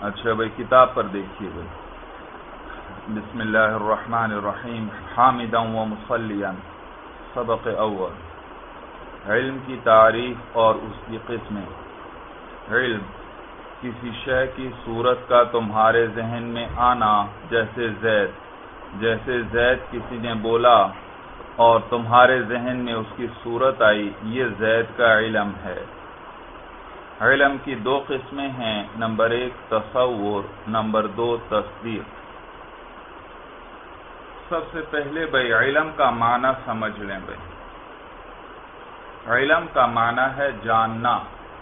اچھا بھائی کتاب پر دیکھیے بھائی. بسم اللہ الرحمن الرحیم. حامدا و مصلیا. سبق اول. علم کی تعریف اور اس کی قسمیں. علم کسی شے کی صورت کا تمہارے ذہن میں آنا، جیسے زید کسی نے بولا اور تمہارے ذہن میں اس کی صورت آئی، یہ زید کا علم ہے. علم کی دو قسمیں ہیں، نمبر 1 تصور، نمبر 2 تصدیق. سب سے پہلے بھائی علم کا معنی سمجھ لیں بھائی. علم کا معنی ہے جاننا،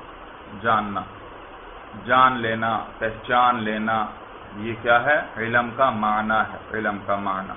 جان لینا، پہچان لینا. یہ کیا ہے؟ علم کا معنی ہے. علم کا معنی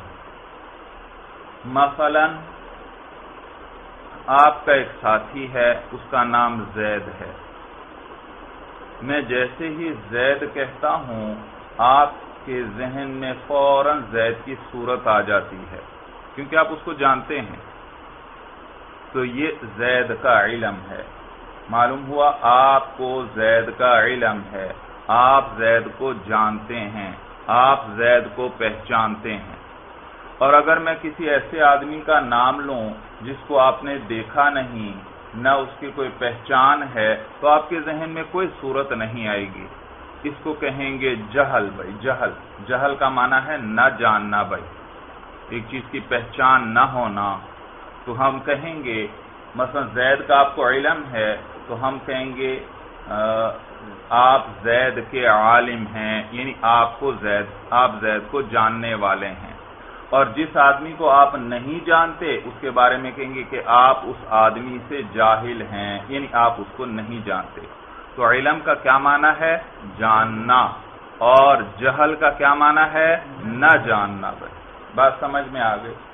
مثلا آپ کا ایک ساتھی ہے، اس کا نام زید ہے. میں جیسے ہی زید کہتا ہوں، آپ کے ذہن میں فوراً زید کی صورت آ جاتی ہے، کیونکہ آپ اس کو جانتے ہیں. تو یہ زید کا علم ہے. معلوم ہوا آپ کو زید کا علم ہے، آپ زید کو جانتے ہیں، آپ زید کو پہچانتے ہیں. اور اگر میں کسی ایسے آدمی کا نام لوں جس کو آپ نے دیکھا نہیں، نہ اس کی کوئی پہچان ہے، تو آپ کے ذہن میں کوئی صورت نہیں آئے گی. اس کو کہیں گے جہل بھائی. جہل کا معنی ہے نہ جاننا بھائی، ایک چیز کی پہچان نہ ہونا. تو ہم کہیں گے مثلا زید کا آپ کو علم ہے، تو ہم کہیں گے آپ زید کے عالم ہیں، یعنی آپ زید کو جاننے والے ہیں. اور جس آدمی کو آپ نہیں جانتے، اس کے بارے میں کہیں گے کہ آپ اس آدمی سے جاہل ہیں، یعنی آپ اس کو نہیں جانتے. تو علم کا کیا معنی ہے؟ جاننا. اور جہل کا کیا معنی ہے؟ نہ جاننا. بات سمجھ میں آ گئی؟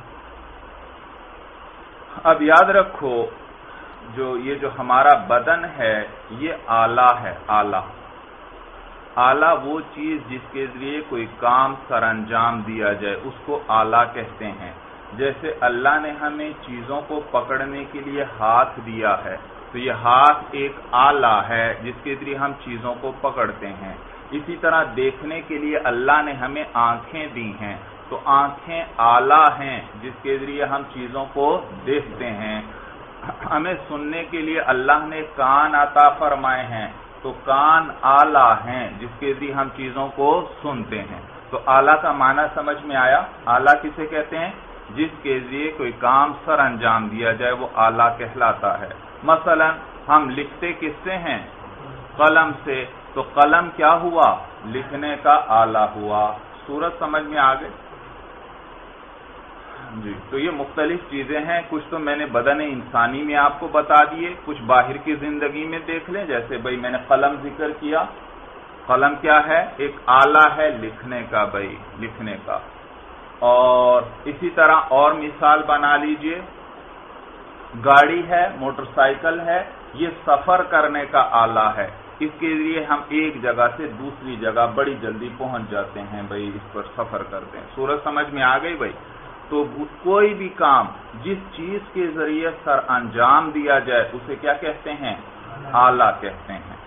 اب یاد رکھو، یہ جو ہمارا بدن ہے، یہ آلہ ہے. آلہ وہ چیز جس کے ذریعے کوئی کام سر انجام دیا جائے، اس کو آلہ کہتے ہیں. جیسے اللہ نے ہمیں چیزوں کو پکڑنے کے لیے ہاتھ دیا ہے، تو یہ ہاتھ ایک آلہ ہے جس کے ذریعے ہم چیزوں کو پکڑتے ہیں. اسی طرح دیکھنے کے لیے اللہ نے ہمیں آنکھیں دی ہیں، تو آنکھیں آلہ ہیں جس کے ذریعے ہم چیزوں کو دیکھتے ہیں. ہمیں سننے کے لیے اللہ نے کان عطا فرمائے ہیں، تو کان آلہ ہیں جس کے ذریعے ہم چیزوں کو سنتے ہیں. تو آلہ کا معنی سمجھ میں آیا؟ آلہ کسے کہتے ہیں؟ جس کے ذریعے کوئی کام سر انجام دیا جائے، وہ آلہ کہلاتا ہے. مثلا ہم لکھتے کس سے ہیں؟ قلم سے. تو قلم کیا ہوا؟ لکھنے کا آلہ ہوا. صورت سمجھ میں آ گئی جی. تو یہ مختلف چیزیں ہیں. کچھ تو میں نے بدن انسانی میں آپ کو بتا دیے، کچھ باہر کی زندگی میں دیکھ لیں. جیسے بھائی میں نے قلم ذکر کیا. قلم کیا ہے؟ ایک آلہ ہے لکھنے کا بھائی، لکھنے کا. اور اسی طرح اور مثال بنا لیجئے، گاڑی ہے، موٹر سائیکل ہے، یہ سفر کرنے کا آلہ ہے. اس کے لیے ہم ایک جگہ سے دوسری جگہ بڑی جلدی پہنچ جاتے ہیں بھائی، اس پر سفر کرتے ہیں. صورت سمجھ میں آ گئی بھائی؟ تو کوئی بھی کام جس چیز کے ذریعے سر انجام دیا جائے، اسے کیا کہتے ہیں؟ آلہ کہتے ہیں.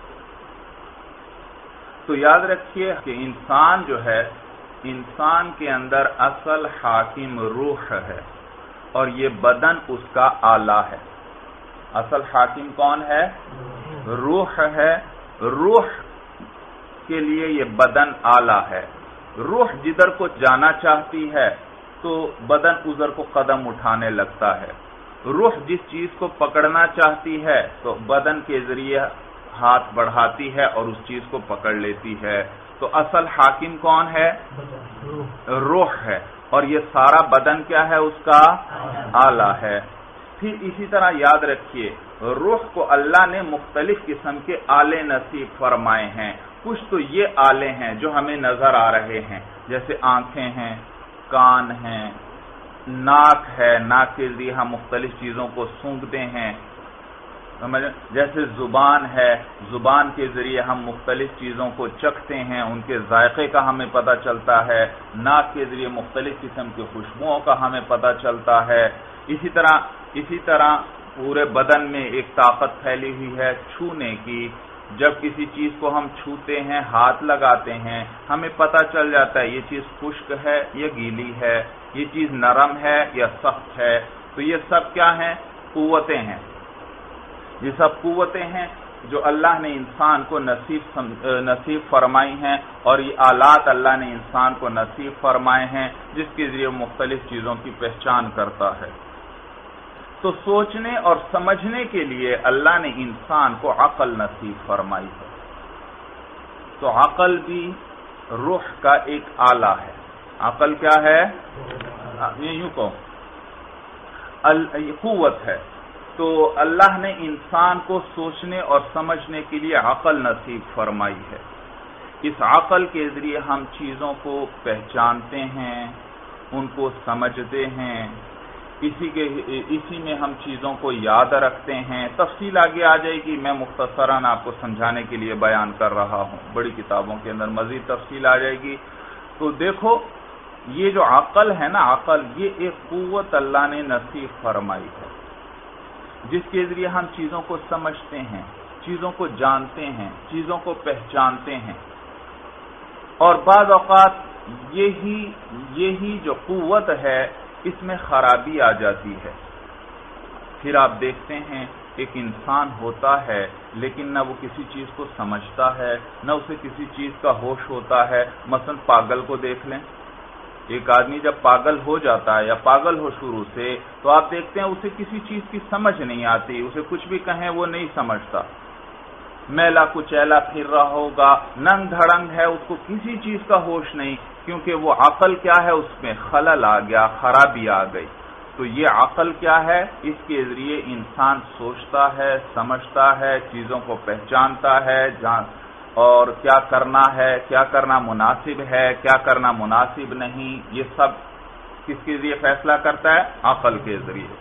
تو یاد رکھیے کہ انسان جو ہے، انسان کے اندر اصل حاکم روح ہے، اور یہ بدن اس کا آلہ ہے. اصل حاکم کون ہے؟ روح ہے. روح کے لیے یہ بدن آلہ ہے. روح جدھر کو جانا چاہتی ہے تو بدن ادھر کو قدم اٹھانے لگتا ہے. روح جس چیز کو پکڑنا چاہتی ہے تو بدن کے ذریعے ہاتھ بڑھاتی ہے اور اس چیز کو پکڑ لیتی ہے. تو اصل حاکم کون ہے؟ روح ہے. اور یہ سارا بدن کیا ہے؟ اس کا آلہ ہے. پھر اسی طرح یاد رکھیے، روح کو اللہ نے مختلف قسم کے آلے نصیب فرمائے ہیں. کچھ تو یہ آلے ہیں جو ہمیں نظر آ رہے ہیں، جیسے آنکھیں ہیں، کان ہیں، ناک ہے، ناک کے ذریعے ہم مختلف چیزوں کو سونگھتے ہیں. جیسے زبان ہے، زبان کے ذریعے ہم مختلف چیزوں کو چکھتے ہیں، ان کے ذائقے کا ہمیں پتہ چلتا ہے. ناک کے ذریعے مختلف قسم کی خوشبوؤں کا ہمیں پتہ چلتا ہے. اسی طرح پورے بدن میں ایک طاقت پھیلی ہوئی ہے چھونے کی. جب کسی چیز کو ہم چھوتے ہیں، ہاتھ لگاتے ہیں، ہمیں پتہ چل جاتا ہے یہ چیز خشک ہے یا گیلی ہے، یہ چیز نرم ہے یا سخت ہے۔ تو یہ سب کیا ہیں؟ قوتیں ہیں۔ یہ سب قوتیں ہیں جو اللہ نے انسان کو نصیب فرمائی ہیں، اور یہ آلات اللہ نے انسان کو نصیب فرمائے ہیں جس کے ذریعے مختلف چیزوں کی پہچان کرتا ہے۔ تو سوچنے اور سمجھنے کے لیے اللہ نے انسان کو عقل نصیب فرمائی ہے۔ تو عقل بھی روح کا ایک آلہ ہے۔ عقل کیا ہے؟ یہ یوں کہو قوت ہے۔ تو اللہ نے انسان کو سوچنے اور سمجھنے کے لیے عقل نصیب فرمائی ہے۔ اس عقل کے ذریعے ہم چیزوں کو پہچانتے ہیں، ان کو سمجھتے ہیں، اسی میں ہم چیزوں کو یاد رکھتے ہیں۔ تفصیل آگے آ جائے گی، میں مختصراً آپ کو سمجھانے کے لیے بیان کر رہا ہوں، بڑی کتابوں کے اندر مزید تفصیل آ جائے گی۔ تو دیکھو یہ جو عقل ہے نا، عقل یہ ایک قوت اللہ نے نصیب فرمائی ہے جس کے ذریعے ہم چیزوں کو سمجھتے ہیں، چیزوں کو جانتے ہیں، چیزوں کو پہچانتے ہیں۔ اور بعض اوقات یہی جو قوت ہے اس میں خرابی آ جاتی ہے۔ پھر آپ دیکھتے ہیں ایک انسان ہوتا ہے لیکن نہ وہ کسی چیز کو سمجھتا ہے، نہ اسے کسی چیز کا ہوش ہوتا ہے۔ مثلا پاگل کو دیکھ لیں، ایک آدمی جب پاگل ہو جاتا ہے یا پاگل ہو شروع سے، تو آپ دیکھتے ہیں اسے کسی چیز کی سمجھ نہیں آتی، اسے کچھ بھی کہیں وہ نہیں سمجھتا، میلا کچیلا پھر رہا ہوگا، ننگ دھڑنگ ہے، اس کو کسی چیز کا ہوش نہیں، کیونکہ وہ عقل کیا ہے، اس میں خلل آ گیا، خرابی آ گئی۔ تو یہ عقل کیا ہے؟ اس کے ذریعے انسان سوچتا ہے، سمجھتا ہے، چیزوں کو پہچانتا ہے، اور کیا کرنا ہے، کیا کرنا مناسب ہے، کیا کرنا مناسب نہیں، یہ سب کس کے ذریعے فیصلہ کرتا ہے؟ عقل کے ذریعے۔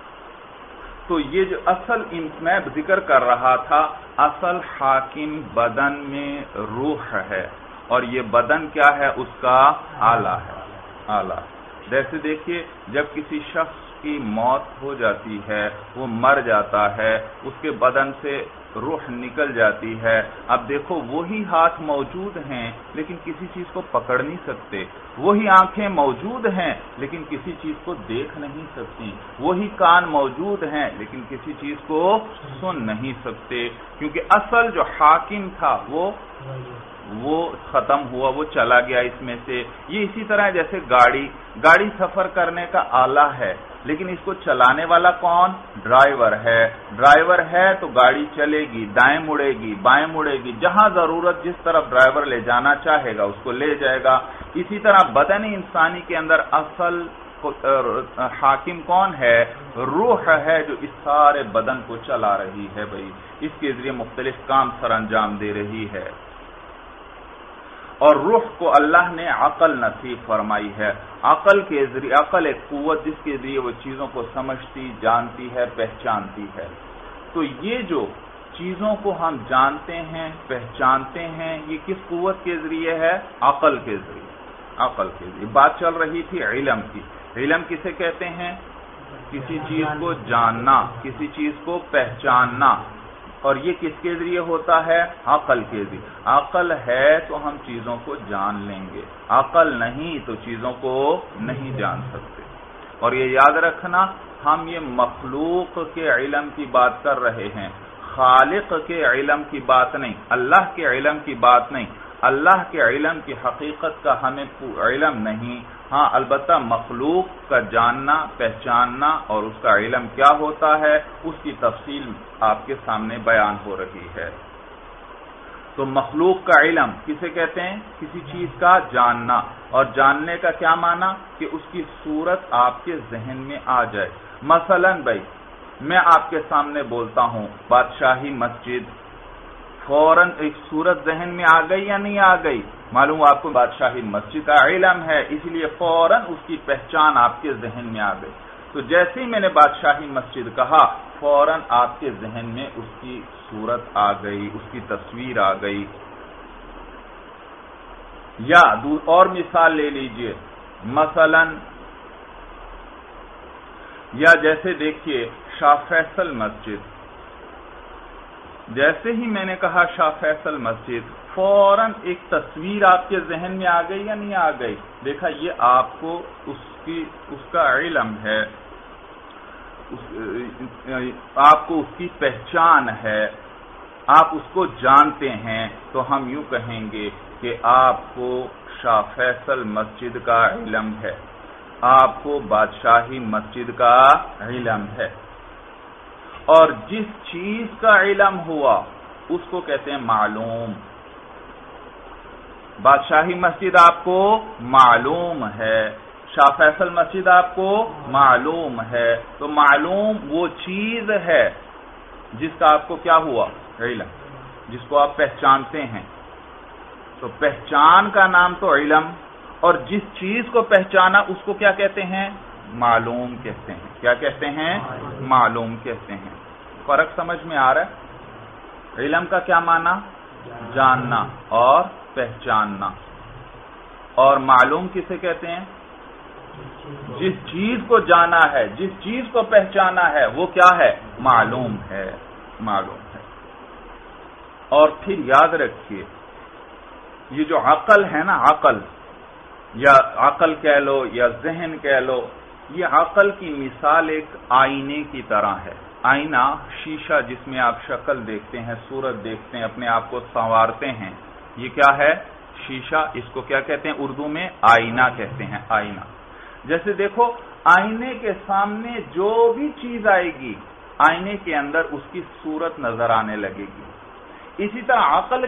تو یہ جو اصل میں ذکر کر رہا تھا، اصل حاکم بدن میں روح ہے، اور یہ بدن کیا ہے؟ اس کا آلہ ہے، آلہ۔ جیسے دیکھیے جب کسی شخص کی موت ہو جاتی ہے، وہ مر جاتا ہے، اس کے بدن سے روح نکل جاتی ہے۔ اب دیکھو وہی ہاتھ موجود ہیں لیکن کسی چیز کو پکڑ نہیں سکتے، وہی آنکھیں موجود ہیں لیکن کسی چیز کو دیکھ نہیں سکتی، وہی کان موجود ہیں لیکن کسی چیز کو سن نہیں سکتے، کیونکہ اصل جو حاکم تھا وہ ختم ہوا، وہ چلا گیا اس میں سے۔ یہ اسی طرح جیسے گاڑی سفر کرنے کا آلہ ہے لیکن اس کو چلانے والا کون؟ ڈرائیور ہے۔ ڈرائیور ہے تو گاڑی چلے گی، دائیں مڑے گی، بائیں مڑے گی، جہاں ضرورت جس طرف ڈرائیور لے جانا چاہے گا اس کو لے جائے گا۔ اسی طرح بدن انسانی کے اندر اصل حاکم کون ہے؟ روح ہے، جو اس سارے بدن کو چلا رہی ہے بھائی، اس کے ذریعے مختلف کام سر انجام دے رہی ہے۔ اور روح کو اللہ نے عقل نصیب فرمائی ہے۔ عقل کے ذریعے، عقل ایک قوت جس کے ذریعے وہ چیزوں کو سمجھتی، جانتی ہے، پہچانتی ہے۔ تو یہ جو چیزوں کو ہم جانتے ہیں، پہچانتے ہیں، یہ کس قوت کے ذریعے ہے؟ عقل کے ذریعے، عقل کے ذریعے۔ بات چل رہی تھی علم کی۔ علم کسے کہتے ہیں؟ کسی چیز کو جاننا، کسی چیز کو پہچاننا، اور یہ کس کے ذریعے ہوتا ہے؟ عقل کے ذریعے۔ عقل ہے تو ہم چیزوں کو جان لیں گے، عقل نہیں تو چیزوں کو نہیں جان سکتے۔ اور یہ یاد رکھنا، ہم یہ مخلوق کے علم کی بات کر رہے ہیں، خالق کے علم کی بات نہیں، اللہ کے علم کی بات نہیں۔ اللہ کے علم کی حقیقت کا ہمیں علم نہیں، ہاں البتہ مخلوق کا جاننا، پہچاننا اور اس کا علم کیا ہوتا ہے اس کی تفصیل آپ کے سامنے بیان ہو رہی ہے۔ تو مخلوق کا علم کسے کہتے ہیں؟ کسی چیز کا جاننا، اور جاننے کا کیا معنی؟ کہ اس کی صورت آپ کے ذہن میں آ جائے۔ مثلا بھائی میں آپ کے سامنے بولتا ہوں بادشاہی مسجد، فوراً ایک صورت ذہن میں آ گئی یا نہیں آ گئی؟ معلوم آپ کو بادشاہی مسجد کا علم ہے، اس لیے فوراً اس کی پہچان آپ کے ذہن میں آ گئی۔ تو جیسے ہی میں نے بادشاہی مسجد کہا، فوراً آپ کے ذہن میں اس کی صورت آ گئی، اس کی تصویر آ گئی۔ یا اور مثال لے لیجئے، مثلا یا جیسے دیکھیے شاہ فیصل مسجد، جیسے ہی میں نے کہا شاہ فیصل مسجد، فوراً ایک تصویر آپ کے ذہن میں آ گئی یا نہیں آ گئی؟ دیکھا یہ آپ کو اس کا علم ہے، آپ کو اس کی پہچان ہے، آپ اس کو جانتے ہیں، تو ہم یوں کہیں گے کہ آپ کو شاہ فیصل مسجد کا علم ہے، آپ کو بادشاہی مسجد کا علم ہے، اور جس چیز کا علم ہوا اس کو کہتے ہیں معلوم۔ بادشاہی مسجد آپ کو معلوم ہے، شاہ فیصل مسجد آپ کو معلوم ہے، تو معلوم وہ چیز ہے جس کا آپ کو کیا ہوا؟ علم، جس کو آپ پہچانتے ہیں۔ تو پہچان کا نام تو علم، اور جس چیز کو پہچانا اس کو کیا کہتے ہیں؟ معلوم کہتے ہیں۔ کیا کہتے ہیں؟ معلوم کہتے ہیں۔ فرق سمجھ میں آ رہا ہے؟ علم کا کیا معنی؟ جاننا اور پہچاننا، اور معلوم کسے کہتے ہیں؟ جس چیز کو جانا ہے، جس چیز کو پہچانا ہے وہ کیا ہے؟ معلوم ہے، معلوم ہے۔ اور پھر یاد رکھیے یہ جو عقل ہے نا، عقل یا عقل کہہ لو یا ذہن کہہ لو، یہ عقل کی مثال ایک آئینے کی طرح ہے۔ آئینہ، شیشہ جس میں آپ شکل دیکھتے ہیں، صورت دیکھتے ہیں، اپنے آپ کو سنوارتے ہیں، یہ کیا ہے؟ شیشہ۔ اس کو کیا کہتے ہیں اردو میں؟ آئینہ کہتے ہیں، آئینہ۔ جیسے دیکھو آئینے کے سامنے جو بھی چیز آئے گی آئینے کے اندر اس کی صورت نظر آنے لگے گی۔ اسی طرح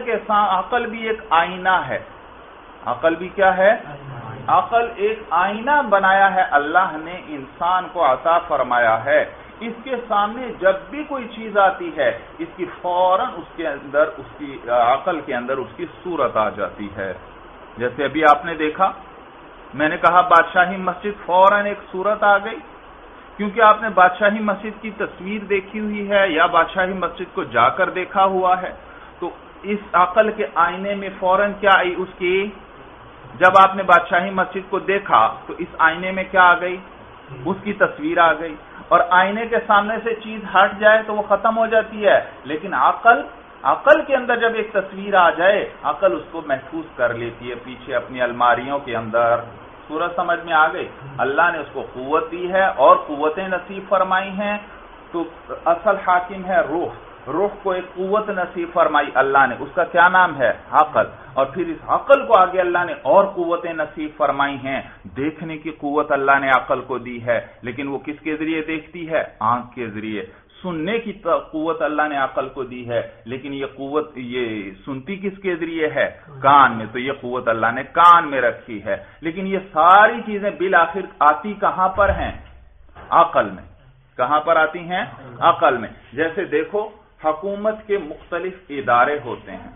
عقل بھی ایک آئینہ ہے۔ عقل بھی کیا ہے؟ عقل ایک آئینہ بنایا ہے اللہ نے، انسان کو عطا فرمایا ہے۔ اس کے سامنے جب بھی کوئی چیز آتی ہے اس کی فوراً اس کے اندر، اس کی عقل کے اندر اس کی صورت آ جاتی ہے۔ جیسے ابھی آپ نے دیکھا، میں نے کہا بادشاہی مسجد، فوراً ایک صورت آ گئی، کیونکہ آپ نے بادشاہی مسجد کی تصویر دیکھی ہوئی ہے یا بادشاہی مسجد کو جا کر دیکھا ہوا ہے، تو اس عقل کے آئینے میں فوراً کیا آئی اس کی؟ جب آپ نے بادشاہی مسجد کو دیکھا تو اس آئینے میں کیا آ گئی؟ اس کی تصویر آ گئی۔ اور آئینے کے سامنے سے چیز ہٹ جائے تو وہ ختم ہو جاتی ہے، لیکن عقل کے اندر جب ایک تصویر آ جائے عقل اس کو محفوظ کر لیتی ہے پیچھے اپنی الماریوں کے اندر۔ صورت سمجھ میں آ گئی؟ اللہ نے اس کو قوت دی ہے اور قوتیں نصیب فرمائی ہیں، تو اصل حاکم ہے روح کو ایک قوت نصیب فرمائی اللہ نے، اس کا کیا نام ہے؟ عقل۔ اور پھر اس عقل کو آگے اللہ نے اور قوتیں نصیب فرمائی ہیں۔ دیکھنے کی قوت اللہ نے عقل کو دی ہے، لیکن وہ کس کے ذریعے دیکھتی ہے؟ آنکھ کے ذریعے۔ سننے کی قوت اللہ نے عقل کو دی ہے، لیکن یہ قوت یہ سنتی کس کے ذریعے ہے؟ کان میں۔ تو یہ قوت اللہ نے کان میں رکھی ہے، لیکن یہ ساری چیزیں بالآخر آتی کہاں پر ہیں؟ عقل میں۔ کہاں پر آتی ہیں؟ عقل میں۔ جیسے دیکھو حکومت کے مختلف ادارے ہوتے ہیں۔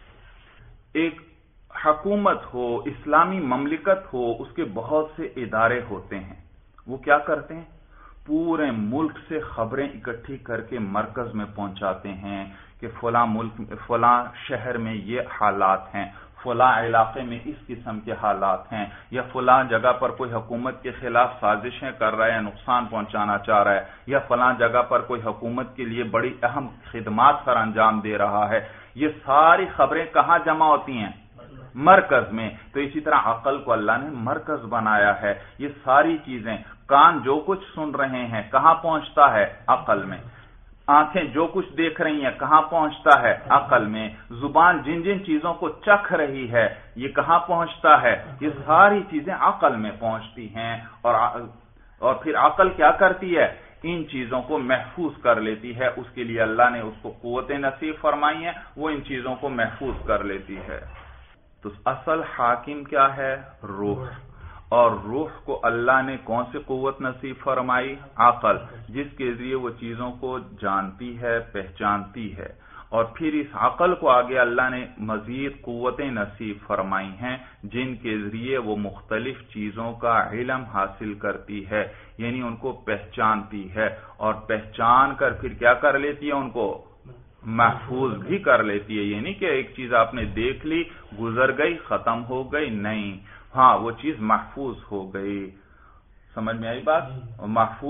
ایک حکومت ہو، اسلامی مملکت ہو، اس کے بہت سے ادارے ہوتے ہیں۔ وہ کیا کرتے ہیں؟ پورے ملک سے خبریں اکٹھی کر کے مرکز میں پہنچاتے ہیں کہ فلاں شہر میں یہ حالات ہیں، فلاں علاقے میں اس قسم کے حالات ہیں، یا فلاں جگہ پر کوئی حکومت کے خلاف سازشیں کر رہا ہے، نقصان پہنچانا چاہ رہا ہے، یا فلاں جگہ پر کوئی حکومت کے لیے بڑی اہم خدمات سر انجام دے رہا ہے۔ یہ ساری خبریں کہاں جمع ہوتی ہیں؟ مرکز میں۔ تو اسی طرح عقل کو اللہ نے مرکز بنایا ہے۔ یہ ساری چیزیں، کان جو کچھ سن رہے ہیں کہاں پہنچتا ہے؟ عقل میں۔ آنکھیں جو کچھ دیکھ رہی ہیں کہاں پہنچتا ہے؟ عقل میں۔ زبان جن جن چیزوں کو چکھ رہی ہے یہ کہاں پہنچتا ہے؟ یہ ساری چیزیں عقل میں پہنچتی ہیں، اور پھر عقل کیا کرتی ہے؟ ان چیزوں کو محفوظ کر لیتی ہے۔ اس کے لیے اللہ نے اس کو قوتیں نصیب فرمائی ہیں، وہ ان چیزوں کو محفوظ کر لیتی ہے۔ تو اصل حاکم کیا ہے؟ روح۔ اور روح کو اللہ نے کون سی قوت نصیب فرمائی؟ عقل، جس کے ذریعے وہ چیزوں کو جانتی ہے، پہچانتی ہے۔ اور پھر اس عقل کو آگے اللہ نے مزید قوتیں نصیب فرمائی ہیں جن کے ذریعے وہ مختلف چیزوں کا علم حاصل کرتی ہے، یعنی ان کو پہچانتی ہے، اور پہچان کر پھر کیا کر لیتی ہے؟ ان کو محفوظ بھی کر لیتی ہے۔ یعنی کہ ایک چیز آپ نے دیکھ لی، گزر گئی، ختم ہو گئی، نہیں، ہاں وہ چیز محفوظ ہو گئی۔ سمجھ میں آئی بات؟ محفوظ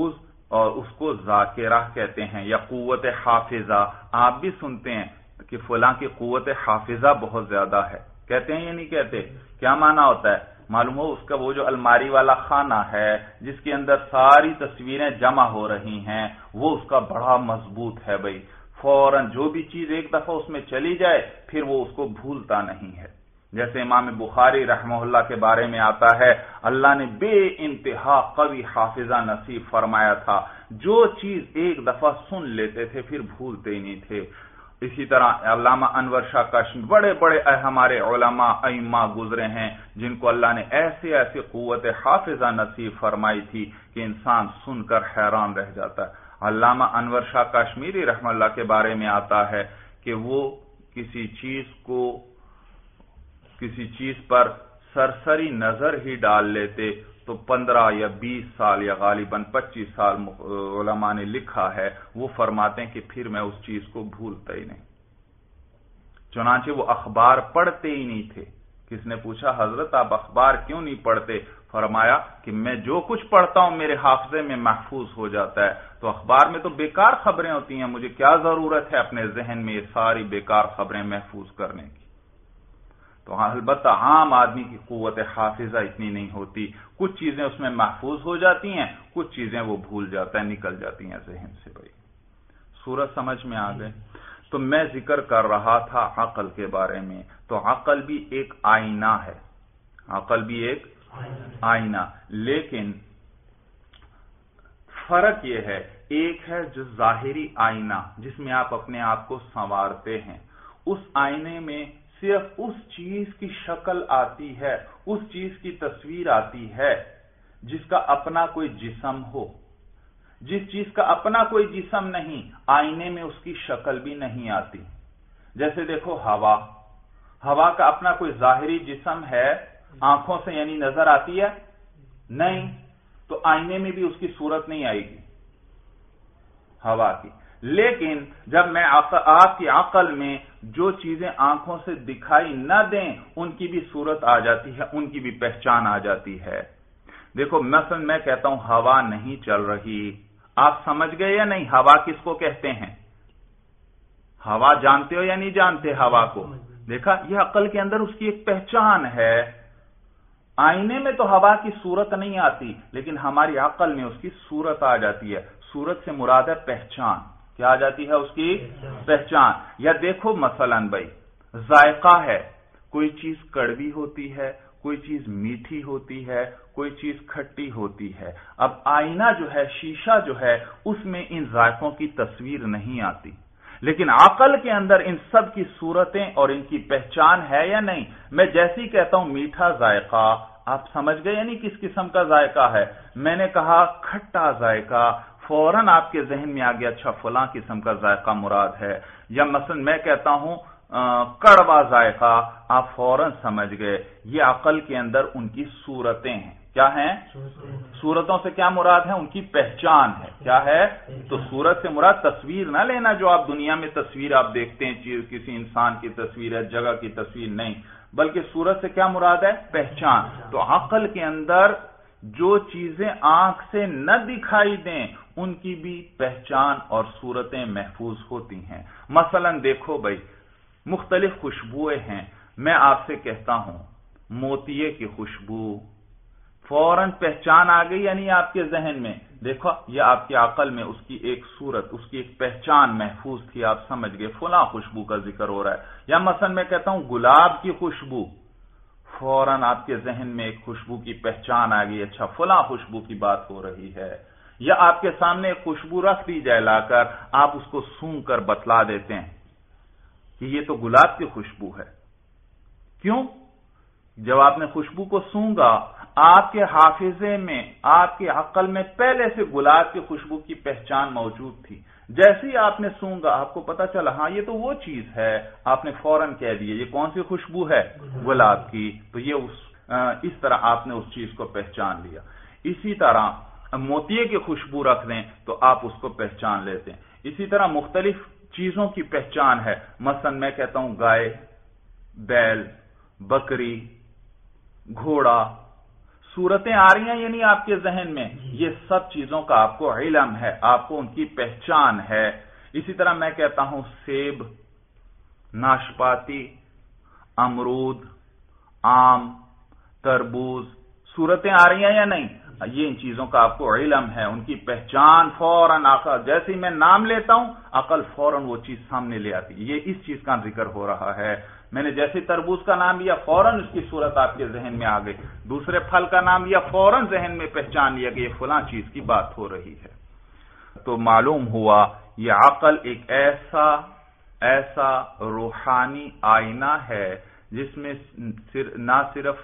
اور اس کو ذاکرہ کہتے ہیں یا قوت حافظہ. آپ بھی سنتے ہیں کہ فلاں کی قوت حافظہ بہت زیادہ ہے، کہتے ہیں یا نہیں کہتے؟ کیا معنی ہوتا ہے؟ معلوم ہو اس کا وہ جو الماری والا خانہ ہے جس کے اندر ساری تصویریں جمع ہو رہی ہیں وہ اس کا بڑا مضبوط ہے بھائی، فوراً جو بھی چیز ایک دفعہ اس میں چلی جائے پھر وہ اس کو بھولتا نہیں ہے. جیسے امام بخاری رحمہ اللہ کے بارے میں آتا ہے اللہ نے بے انتہا قوی حافظہ نصیب فرمایا تھا، جو چیز ایک دفعہ سن لیتے تھے پھر بھولتے ہی نہیں تھے. اسی طرح علامہ انور شاہ کشمیری، بڑے بڑے ہمارے علماء ائمہ گزرے ہیں جن کو اللہ نے ایسے ایسے قوت حافظہ نصیب فرمائی تھی کہ انسان سن کر حیران رہ جاتا ہے. علامہ انور شاہ کشمیری رحمہ اللہ کے بارے میں آتا ہے کہ وہ کسی چیز پر سرسری نظر ہی ڈال لیتے تو 15 یا 20 سال یا غالباً 25 سال علماء نے لکھا ہے، وہ فرماتے ہیں کہ پھر میں اس چیز کو بھولتا ہی نہیں. چنانچہ وہ اخبار پڑھتے ہی نہیں تھے. کس نے پوچھا حضرت آپ اخبار کیوں نہیں پڑھتے؟ فرمایا کہ میں جو کچھ پڑھتا ہوں میرے حافظے میں محفوظ ہو جاتا ہے، تو اخبار میں تو بیکار خبریں ہوتی ہیں، مجھے کیا ضرورت ہے اپنے ذہن میں یہ ساری بیکار خبریں محفوظ کرنے کی. تو البتہ عام آدمی کی قوت حافظہ اتنی نہیں ہوتی، کچھ چیزیں اس میں محفوظ ہو جاتی ہیں، کچھ چیزیں وہ بھول جاتا ہے، نکل جاتی ہیں ذہن سے. بھائی سورج سمجھ میں آ گئے؟ تو میں ذکر کر رہا تھا عقل کے بارے میں. تو عقل بھی ایک آئینہ ہے، عقل بھی ایک آئینہ، لیکن فرق یہ ہے، ایک ہے جو ظاہری آئینہ جس میں آپ اپنے آپ کو سنوارتے ہیں، اس آئینے میں صرف اس چیز کی شکل آتی ہے، اس چیز کی تصویر آتی ہے جس کا اپنا کوئی جسم ہو. جس چیز کا اپنا کوئی جسم نہیں، آئینے میں اس کی شکل بھی نہیں آتی. جیسے دیکھو ہوا کا اپنا کوئی ظاہری جسم ہے، آنکھوں سے یعنی نظر آتی ہے نہیں، تو آئینے میں بھی اس کی صورت نہیں آئے گی ہوا کی. لیکن جب میں آپ کی عقل میں جو چیزیں آنکھوں سے دکھائی نہ دیں ان کی بھی صورت آ جاتی ہے، ان کی بھی پہچان آ جاتی ہے. دیکھو مثلا میں کہتا ہوں ہوا نہیں چل رہی، آپ سمجھ گئے یا نہیں؟ ہوا کس کو کہتے ہیں؟ ہوا جانتے ہو یا نہیں جانتے ہوا کو؟ دیکھا، یہ عقل کے اندر اس کی ایک پہچان ہے. آئینے میں تو ہوا کی صورت نہیں آتی، لیکن ہماری عقل میں اس کی صورت آ جاتی ہے. صورت سے مراد ہے پہچان. کیا آ جاتی ہے؟ اس کی پہچان. یا دیکھو مثلا بھائی ذائقہ ہے، کوئی چیز کڑوی ہوتی ہے، کوئی چیز میٹھی ہوتی ہے، کوئی چیز کھٹی ہوتی ہے. اب آئینہ جو ہے، شیشہ جو ہے، اس میں ان ذائقوں کی تصویر نہیں آتی، لیکن عقل کے اندر ان سب کی صورتیں اور ان کی پہچان ہے یا نہیں؟ میں جیسے ہی کہتا ہوں میٹھا ذائقہ، آپ سمجھ گئے یعنی کس قسم کا ذائقہ ہے. میں نے کہا کھٹا ذائقہ، فوراً آپ کے ذہن میں آ گیا اچھا فلاں قسم کا ذائقہ مراد ہے. یا مثلا میں کہتا ہوں کڑوا ذائقہ، آپ فوراً سمجھ گئے. یہ عقل کے اندر ان کی صورتیں ہیں. کیا ہیں؟ صورتوں سے کیا مراد ہے؟ ان کی پہچان ہے. کیا ہے؟ تو صورت سے مراد تصویر نہ لینا جو آپ دنیا میں تصویر آپ دیکھتے ہیں، کسی انسان کی تصویر ہے، جگہ کی تصویر نہیں، بلکہ صورت سے کیا مراد ہے؟ پہچان. تو عقل کے اندر جو چیزیں آنکھ سے نہ دکھائی دیں ان کی بھی پہچان اور صورتیں محفوظ ہوتی ہیں. مثلا دیکھو بھائی مختلف خوشبوئیں ہیں. میں آپ سے کہتا ہوں موتیے کی خوشبو، فوراً پہچان آ گئی یعنی آپ کے ذہن میں. دیکھو یہ آپ کی عقل میں اس کی ایک صورت، اس کی ایک پہچان محفوظ تھی، آپ سمجھ گئے فلاں خوشبو کا ذکر ہو رہا ہے. یا مثلا میں کہتا ہوں گلاب کی خوشبو، فوراً آپ کے ذہن میں ایک خوشبو کی پہچان آ گئی، اچھا فلاں خوشبو کی بات ہو رہی ہے. یا آپ کے سامنے ایک خوشبو رکھ دی جائے لا کر، آپ اس کو سونگھ کر بتلا دیتے ہیں کہ یہ تو گلاب کی خوشبو ہے. کیوں؟ جب آپ نے خوشبو کو سونگا آپ کے حافظے میں، آپ کی عقل میں پہلے سے گلاب کی خوشبو کی پہچان موجود تھی. جیسے ہی آپ نے سونگا آپ کو پتا چلا ہاں یہ تو وہ چیز ہے، آپ نے فوراً کہہ دیا یہ کون سی خوشبو ہے؟ گلاب کی. تو یہ اس طرح آپ نے اس چیز کو پہچان لیا. اسی طرح موتیے کی خوشبو رکھ دیں تو آپ اس کو پہچان لیتے ہیں. اسی طرح مختلف چیزوں کی پہچان ہے. مثلا میں کہتا ہوں گائے، بیل، بکری، گھوڑا، صورتیں آ رہی ہیں یعنی آپ کے ذہن میں، یہ سب چیزوں کا آپ کو علم ہے، آپ کو ان کی پہچان ہے۔ اسی طرح میں کہتا ہوں سیب، ناشپاتی، امرود، آم، تربوز، صورتیں آ رہی ہیں یا نہیں؟ یہ ان چیزوں کا آپ کو علم ہے، ان کی پہچان فوراً عقل، جیسے ہی میں نام لیتا ہوں عقل فوراً وہ چیز سامنے لے آتی ہے، یہ اس چیز کا ذکر ہو رہا ہے۔ میں نے جیسے تربوز کا نام لیا فوراً اس کی صورت آپ کے ذہن میں آ گئی، دوسرے پھل کا نام لیا فوراً ذہن میں پہچان لیا کہ یہ فلاں چیز کی بات ہو رہی ہے۔ تو معلوم ہوا یہ عقل ایک ایسا روحانی آئینہ ہے جس میں نہ صرف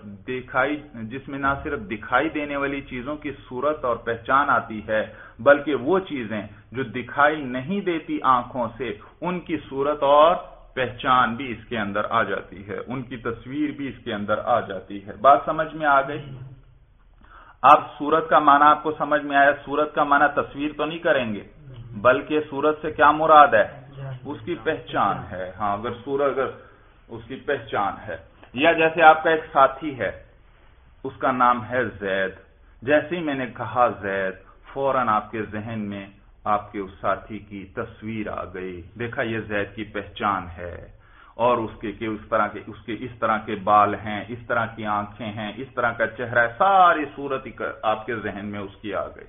دکھائی دینے والی چیزوں کی صورت اور پہچان آتی ہے، بلکہ وہ چیزیں جو دکھائی نہیں دیتی آنکھوں سے ان کی صورت اور پہچان بھی اس کے اندر آ جاتی ہے، ان کی تصویر بھی اس کے اندر آ جاتی ہے۔ بات سمجھ میں آ گئی؟ اب صورت کا معنی آپ کو سمجھ میں آیا؟ صورت کا معنی تصویر تو نہیں کریں گے، بلکہ صورت سے کیا مراد ہے؟ اس کی پہچان ہے۔ ہاں، اگر اس کی پہچان ہے، یا جیسے آپ کا ایک ساتھی ہے، اس کا نام ہے زید، جیسے ہی میں نے کہا زید فوراً آپ کے ذہن میں آپ کے اس ساتھی کی تصویر آ گئی، دیکھا یہ زید کی پہچان ہے، اور اس کے اس طرح کے بال ہیں، اس طرح کی آنکھیں ہیں، اس طرح کا چہرہ ہے، ساری صورت آپ کے ذہن میں اس کی آ گئی۔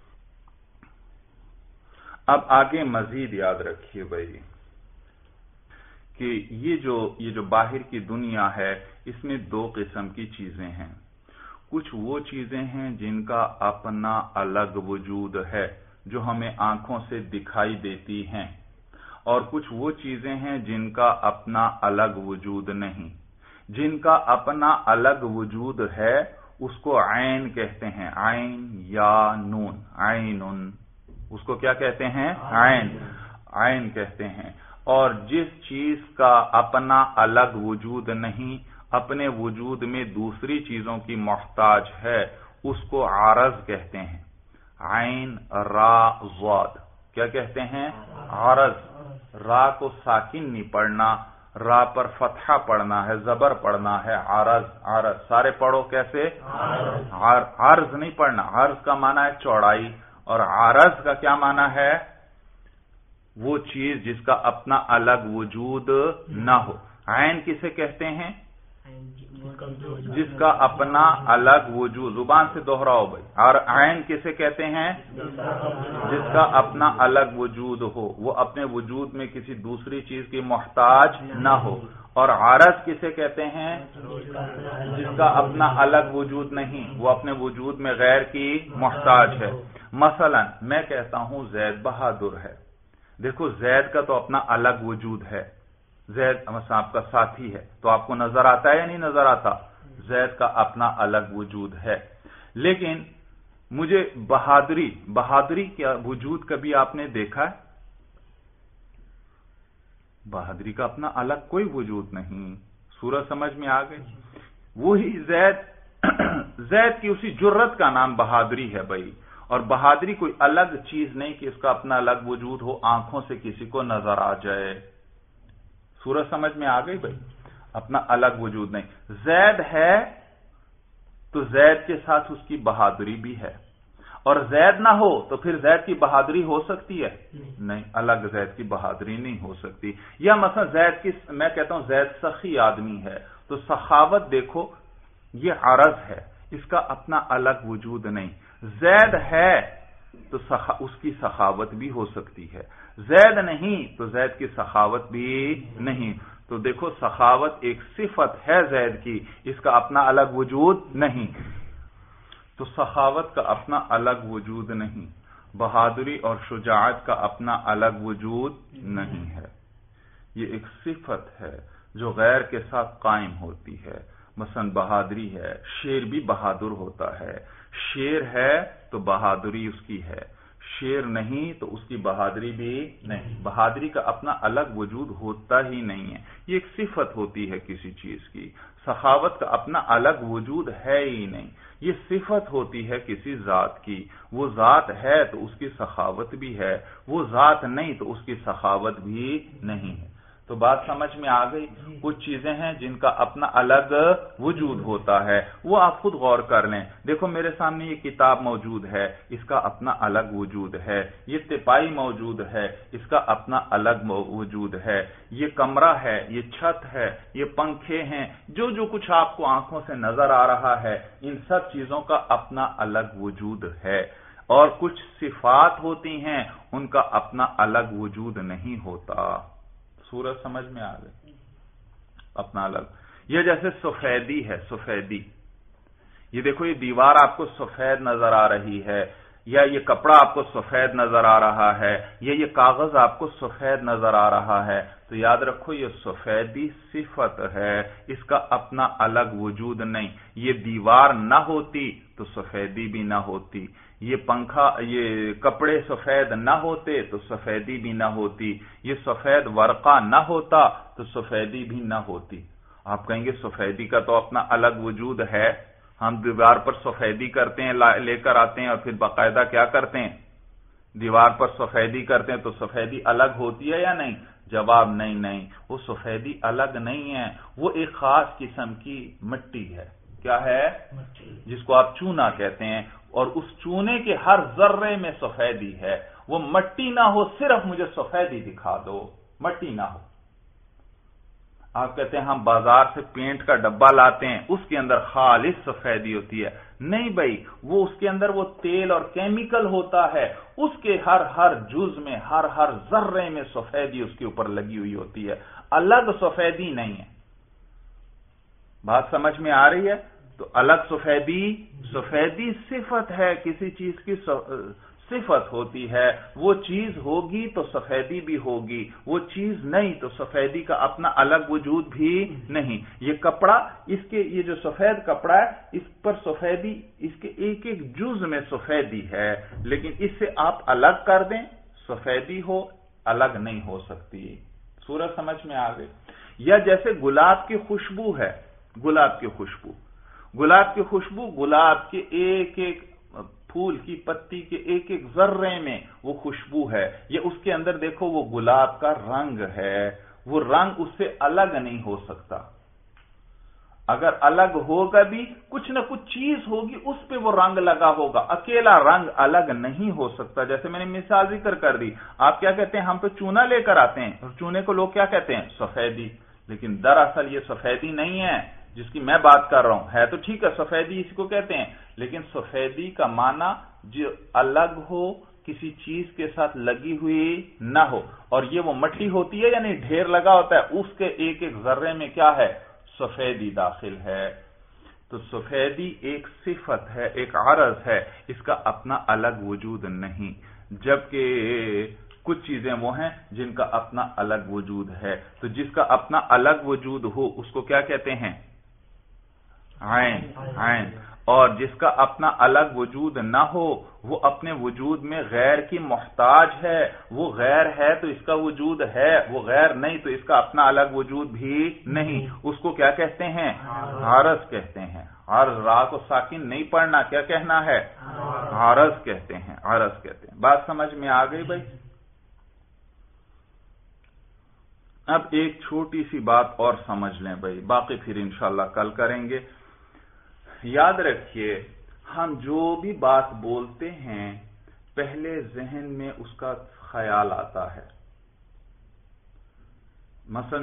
اب آگے مزید یاد رکھیے بھائی کہ یہ جو باہر کی دنیا ہے اس میں دو قسم کی چیزیں ہیں، کچھ وہ چیزیں ہیں جن کا اپنا الگ وجود ہے جو ہمیں آنکھوں سے دکھائی دیتی ہیں، اور کچھ وہ چیزیں ہیں جن کا اپنا الگ وجود نہیں۔ جن کا اپنا الگ وجود ہے اس کو عین کہتے ہیں، عین یا نون، عین، اس کو کیا کہتے ہیں؟ عین کہتے ہیں۔ اور جس چیز کا اپنا الگ وجود نہیں، اپنے وجود میں دوسری چیزوں کی محتاج ہے، اس کو عارض کہتے ہیں۔ عین را ضاد کیا کہتے ہیں؟ عارض۔ را کو ساکن نہیں پڑھنا، را پر فتحہ پڑھنا ہے، زبر پڑھنا ہے، عارض۔ عارض سارے پڑھو کیسے؟ عرض نہیں پڑھنا، عرض کا معنی ہے چوڑائی، اور عارض کا کیا معنی ہے؟ وہ چیز جس کا اپنا الگ وجود نہ ہو۔ عین کسے کہتے ہیں؟ جس کا اپنا الگ وجود، زبان سے دوہراؤ بھائی، اور عین کسے کہتے ہیں؟ جس کا اپنا الگ وجود ہو، وہ اپنے وجود میں کسی دوسری چیز کی محتاج نہ ہو۔ اور عارض کسے کہتے ہیں؟ جس کا اپنا الگ وجود نہیں، وہ اپنے وجود میں غیر کی محتاج ہے۔ مثلا میں کہتا ہوں زید بہادر ہے، دیکھو زید کا تو اپنا الگ وجود ہے، زید مثلا آپ کا ساتھی ہے تو آپ کو نظر آتا ہے یا نہیں نظر آتا؟ زید کا اپنا الگ وجود ہے، لیکن مجھے بہادری کا وجود کبھی آپ نے دیکھا ہے؟ بہادری کا اپنا الگ کوئی وجود نہیں۔ صورت سمجھ میں آ گئی؟ وہی زید کی اسی جرت کا نام بہادری ہے بھائی، اور بہادری کوئی الگ چیز نہیں کہ اس کا اپنا الگ وجود ہو، آنکھوں سے کسی کو نظر آ جائے۔ صورت سمجھ میں آ گئی بھائی؟ اپنا الگ وجود نہیں۔ زید ہے تو زید کے ساتھ اس کی بہادری بھی ہے، اور زید نہ ہو تو پھر زید کی بہادری ہو سکتی ہے؟ نہیں، الگ زید کی بہادری نہیں ہو سکتی۔ یا مثلا میں کہتا ہوں زید سخی آدمی ہے تو سخاوت دیکھو یہ عرض ہے، اس کا اپنا الگ وجود نہیں۔ زید ہے تو اس کی سخاوت بھی ہو سکتی ہے، زید نہیں تو زید کی سخاوت بھی نہیں۔ تو دیکھو سخاوت ایک صفت ہے زید کی، اس کا اپنا الگ وجود نہیں۔ تو سخاوت کا اپنا الگ وجود نہیں، بہادری اور شجاعت کا اپنا الگ وجود نہیں ہے، یہ ایک صفت ہے جو غیر کے ساتھ قائم ہوتی ہے۔ مثلا بہادری ہے، شیر بھی بہادر ہوتا ہے، شیر ہے تو بہادری اس کی ہے، شیر نہیں تو اس کی بہادری بھی نہیں۔ بہادری کا اپنا الگ وجود ہوتا ہی نہیں ہے، یہ ایک صفت ہوتی ہے کسی چیز کی۔ سخاوت کا اپنا الگ وجود ہے ہی نہیں، یہ صفت ہوتی ہے کسی ذات کی، وہ ذات ہے تو اس کی سخاوت بھی ہے، وہ ذات نہیں تو اس کی سخاوت بھی نہیں ہے۔ تو تو بات سمجھ میں آ گئی؟ کچھ چیزیں ہیں جن کا اپنا الگ وجود ہوتا ہے، وہ آپ خود غور کر لیں۔ دیکھو میرے سامنے یہ کتاب موجود ہے، اس کا اپنا الگ وجود ہے۔ یہ تپائی موجود ہے، اس کا اپنا الگ وجود ہے۔ یہ کمرہ ہے، یہ چھت ہے، یہ پنکھے ہیں، جو کچھ آپ کو آنکھوں سے نظر آ رہا ہے، ان سب چیزوں کا اپنا الگ وجود ہے۔ اور کچھ صفات ہوتی ہیں، ان کا اپنا الگ وجود نہیں ہوتا۔ سورج سمجھ میں آ گئی؟ اپنا الگ، یہ جیسے سفیدی ہے، سفیدی، یہ دیکھو یہ دیوار آپ کو سفید نظر آ رہی ہے، یا یہ کپڑا آپ کو سفید نظر آ رہا ہے، یا یہ کاغذ آپ کو سفید نظر آ رہا ہے، تو یاد رکھو یہ سفیدی صفت ہے، اس کا اپنا الگ وجود نہیں۔ یہ دیوار نہ ہوتی تو سفیدی بھی نہ ہوتی، یہ پنکھا، یہ کپڑے سفید نہ ہوتے تو سفیدی بھی نہ ہوتی، یہ سفید ورقہ نہ ہوتا تو سفیدی بھی نہ ہوتی۔ آپ کہیں گے سفیدی کا تو اپنا الگ وجود ہے، ہم دیوار پر سفیدی کرتے ہیں، لے کر آتے ہیں اور پھر باقاعدہ کیا کرتے ہیں، دیوار پر سفیدی کرتے ہیں، تو سفیدی الگ ہوتی ہے یا نہیں؟ جواب نہیں، وہ سفیدی الگ نہیں ہے، وہ ایک خاص قسم کی مٹی ہے۔ کیا ہے؟ جس کو آپ چونا کہتے ہیں، اور اس چونے کے ہر ذرے میں سفیدی ہے۔ وہ مٹی نہ ہو، صرف مجھے سفیدی دکھا دو، مٹی نہ ہو۔ آپ کہتے ہیں ہم بازار سے پینٹ کا ڈبہ لاتے ہیں، اس کے اندر خالص سفیدی ہوتی ہے۔ نہیں بھائی، وہ اس کے اندر وہ تیل اور کیمیکل ہوتا ہے، اس کے ہر جز میں، ہر ذرے میں سفیدی اس کے اوپر لگی ہوئی ہوتی ہے، الگ سفیدی نہیں ہے۔ بات سمجھ میں آ رہی ہے؟ تو الگ سفیدی صفت ہے، کسی چیز کی صفت ہوتی ہے، وہ چیز ہوگی تو سفیدی بھی ہوگی، وہ چیز نہیں تو سفیدی کا اپنا الگ وجود بھی نہیں۔ یہ کپڑا، اس کے یہ جو سفید کپڑا ہے، اس پر سفیدی، اس کے ایک جز میں سفیدی ہے، لیکن اس سے آپ الگ کر دیں، سفیدی ہو، الگ نہیں ہو سکتی۔ سورج سمجھ میں آ گئی؟ یا جیسے گلاب کی خوشبو ہے، گلاب کی خوشبو، گلاب کے ایک پھول کی پتی کے ایک ذرے میں وہ خوشبو ہے، یہ اس کے اندر دیکھو وہ گلاب کا رنگ ہے، وہ رنگ اس سے الگ نہیں ہو سکتا۔ اگر الگ ہوگا بھی، کچھ نہ کچھ چیز ہوگی اس پہ وہ رنگ لگا ہوگا، اکیلا رنگ الگ نہیں ہو سکتا۔ جیسے میں نے مثال ذکر کر دی، آپ کیا کہتے ہیں، ہم تو چونا لے کر آتے ہیں، اور چونے کو لوگ کیا کہتے ہیں، سفیدی، لیکن دراصل یہ سفیدی نہیں ہے جس کی میں بات کر رہا ہوں، ہے تو ٹھیک ہے سفیدی اسی کو کہتے ہیں، لیکن سفیدی کا معنی جو الگ ہو، کسی چیز کے ساتھ لگی ہوئی نہ ہو، اور یہ وہ مٹی ہوتی ہے یعنی ڈھیر لگا ہوتا ہے، اس کے ایک ذرے میں کیا ہے، سفیدی داخل ہے۔ تو سفیدی ایک صفت ہے، ایک عرض ہے، اس کا اپنا الگ وجود نہیں، جبکہ کچھ چیزیں وہ ہیں جن کا اپنا الگ وجود ہے۔ تو جس کا اپنا الگ وجود ہو اس کو کیا کہتے ہیں، عین، اور جس کا اپنا الگ وجود نہ ہو، وہ اپنے وجود میں غیر کی محتاج ہے، وہ غیر ہے تو اس کا وجود ہے، وہ غیر نہیں تو اس کا اپنا الگ وجود بھی نہیں، اس کو کیا کہتے ہیں، عارض کہتے ہیں۔ عارض، را کو ساکن نہیں پڑھنا، کیا کہنا ہے، عارض کہتے ہیں، عارض کہتے ہیں۔ بات سمجھ میں آ گئی بھائی؟ اب ایک چھوٹی سی بات اور سمجھ لیں بھائی، باقی پھر انشاءاللہ کل کریں گے۔ یاد رکھیے، ہم جو بھی بات بولتے ہیں پہلے ذہن میں اس کا خیال آتا ہے۔ مثلا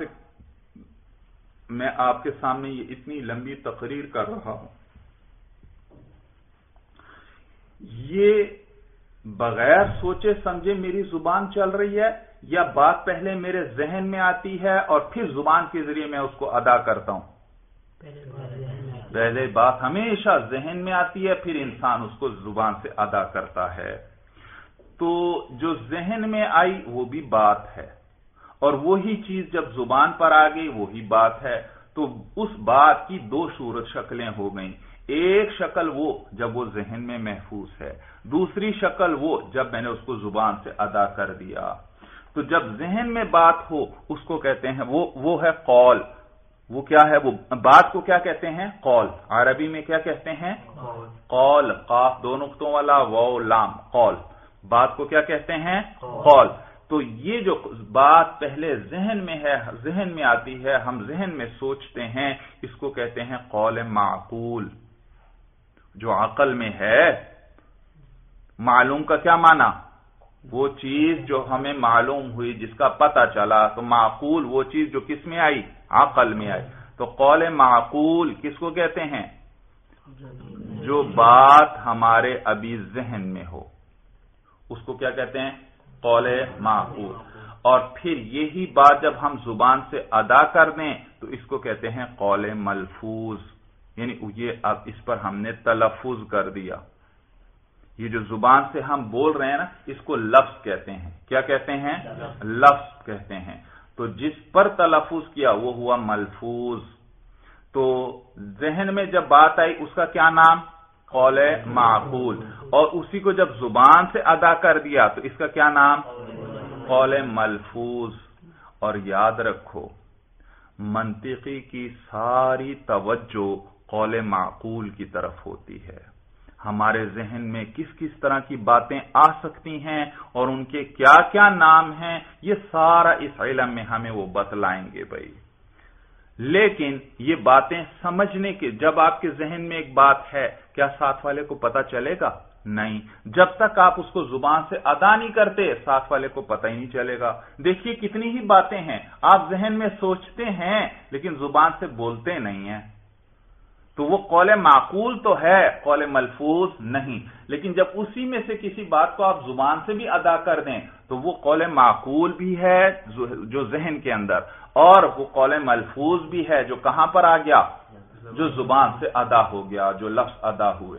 میں آپ کے سامنے یہ اتنی لمبی تقریر کر رہا ہوں، یہ بغیر سوچے سمجھے میری زبان چل رہی ہے، یا بات پہلے میرے ذہن میں آتی ہے اور پھر زبان کے ذریعے میں اس کو ادا کرتا ہوں؟ پہلے بات ہمیشہ ذہن میں آتی ہے، پھر انسان اس کو زبان سے ادا کرتا ہے۔ تو جو ذہن میں آئی وہ بھی بات ہے، اور وہی چیز جب زبان پر آ گئی وہی بات ہے۔ تو اس بات کی دو صورت شکلیں ہو گئیں، ایک شکل وہ جب وہ ذہن میں محفوظ ہے، دوسری شکل وہ جب میں نے اس کو زبان سے ادا کر دیا۔ تو جب ذہن میں بات ہو اس کو کہتے ہیں وہ ہے قول۔ وہ کیا ہے، وہ بات کو کیا کہتے ہیں، قول۔ عربی میں کیا کہتے ہیں، قول، قاف دو نقطوں والا واو لام، قول۔ بات کو کیا کہتے ہیں، قول۔ تو یہ جو بات پہلے ذہن میں ہے، ذہن میں آتی ہے، ہم ذہن میں سوچتے ہیں، اس کو کہتے ہیں قول معقول، جو عقل میں ہے۔ معلوم کا کیا معنی؟ وہ چیز جو ہمیں معلوم ہوئی، جس کا پتہ چلا، تو معقول وہ چیز جو کس میں آئی؟ عقل میں آئی۔ تو قول معقول کس کو کہتے ہیں؟ جو بات ہمارے ابھی ذہن میں ہو، اس کو کیا کہتے ہیں؟ قول معقول۔ اور پھر یہی بات جب ہم زبان سے ادا کر دیں تو اس کو کہتے ہیں قول ملفوظ، یعنی یہ اب اس پر ہم نے تلفظ کر دیا۔ یہ جو زبان سے ہم بول رہے ہیں نا، اس کو لفظ کہتے ہیں۔ کیا کہتے ہیں؟ لفظ کہتے ہیں۔ تو جس پر تلفظ کیا وہ ہوا ملفوظ۔ تو ذہن میں جب بات آئی اس کا کیا نام؟ قول معقول۔ اور اسی کو جب زبان سے ادا کر دیا تو اس کا کیا نام؟ قول ملفوظ۔ اور یاد رکھو، منطقی کی ساری توجہ قول معقول کی طرف ہوتی ہے۔ ہمارے ذہن میں کس کس طرح کی باتیں آ سکتی ہیں اور ان کے کیا کیا نام ہیں، یہ سارا اس علم میں ہمیں وہ بتلائیں گے بھائی۔ لیکن یہ باتیں سمجھنے کے، جب آپ کے ذہن میں ایک بات ہے، کیا ساتھ والے کو پتہ چلے گا؟ نہیں، جب تک آپ اس کو زبان سے ادا نہیں کرتے ساتھ والے کو پتہ ہی نہیں چلے گا۔ دیکھیے کتنی ہی باتیں ہیں، آپ ذہن میں سوچتے ہیں لیکن زبان سے بولتے نہیں ہیں، تو وہ قول معقول تو ہے، قول ملفوظ نہیں۔ لیکن جب اسی میں سے کسی بات کو آپ زبان سے بھی ادا کر دیں تو وہ قول معقول بھی ہے جو ذہن کے اندر، اور وہ قول ملفوظ بھی ہے جو کہاں پر آ گیا؟ جو زبان سے ادا ہو گیا، جو لفظ ادا ہوئے۔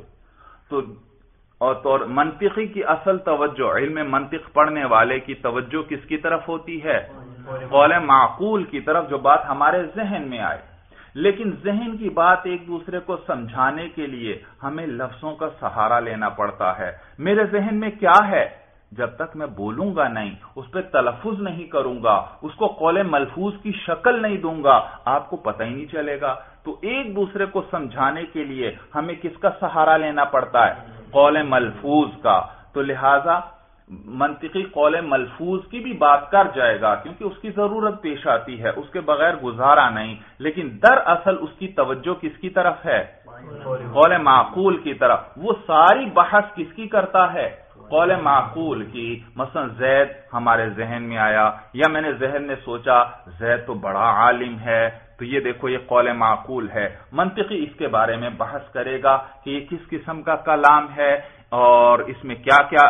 تو منطقی کی اصل توجہ، علم منطق پڑھنے والے کی توجہ کس کی طرف ہوتی ہے؟ قول معقول کی طرف، جو بات ہمارے ذہن میں آئے۔ لیکن ذہن کی بات ایک دوسرے کو سمجھانے کے لیے ہمیں لفظوں کا سہارا لینا پڑتا ہے۔ میرے ذہن میں کیا ہے، جب تک میں بولوں گا نہیں، اس پہ تلفظ نہیں کروں گا، اس کو قول ملفوظ کی شکل نہیں دوں گا، آپ کو پتہ ہی نہیں چلے گا۔ تو ایک دوسرے کو سمجھانے کے لیے ہمیں کس کا سہارا لینا پڑتا ہے؟ قول ملفوظ کا۔ تو لہذا منطقی قول ملفوظ کی بھی بات کر جائے گا کیونکہ اس کی ضرورت پیش آتی ہے، اس کے بغیر گزارا نہیں، لیکن دراصل اس کی توجہ کس کی طرف ہے؟ قول معقول کی طرف۔ وہ ساری بحث کس کی کرتا ہے؟ قول معقول کی۔ مثلا زید ہمارے ذہن میں آیا، یا میں نے ذہن میں سوچا زید تو بڑا عالم ہے، تو یہ دیکھو یہ قول معقول ہے۔ منطقی اس کے بارے میں بحث کرے گا کہ یہ کس قسم کا کلام ہے اور اس میں کیا کیا